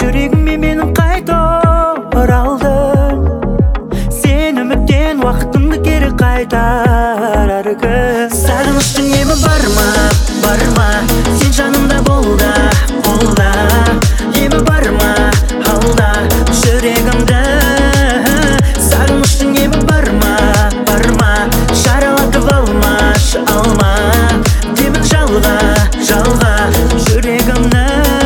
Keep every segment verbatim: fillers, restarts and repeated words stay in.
жүрегіме менің қайта оралдың. Сен үміттен уақытымды кері қайтар әркім. Сағыныштың емі бар ма, бар ма? Сен жанымда бол да, қолда. Емі бар ма, алда жүрегімді. Сағыныштың емі бар ма, бар ма? Жаралатып алмашы, алма. Демін жалға, жалға жүрегімді.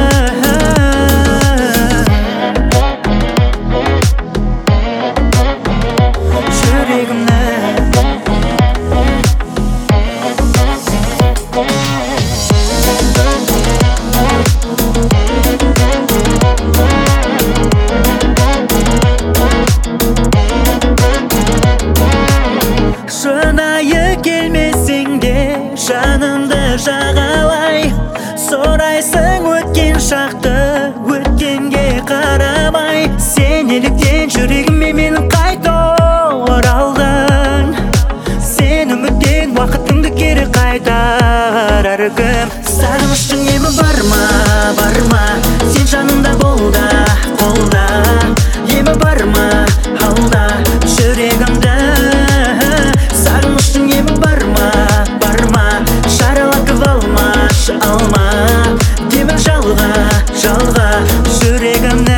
Шынайы келмесең де жанымды жағалай, сұрайсың өткен шақты, өткенге қарамай. Сен неліктен жүрегіме менің қайта оралдың? Сен үміттен уақытыңды кері қайтар әркім. Сағыныштың емі бар ма, бар ма? Сен жанымда бол да, қолда. Емі бар ма, алда жүрегімді. Сағыныштың емі бар ма, бар ма? Жаралатып алмашы, алма. Демін жалға, жалға жүрегімді.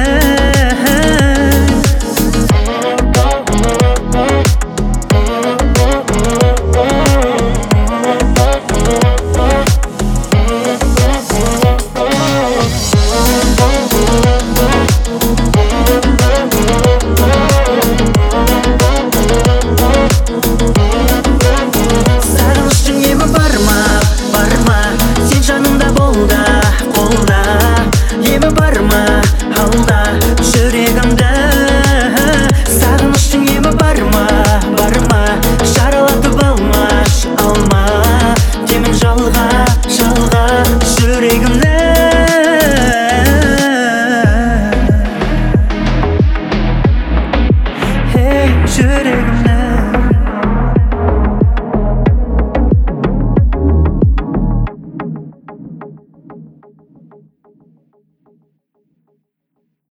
Емі бар ма, алда жүрегімді. Сағыныштың емі бар ма, бар ма? Жаралатып алмашы, алма. Демін жалға, жалға жүрегімді. Ей жүрегімді.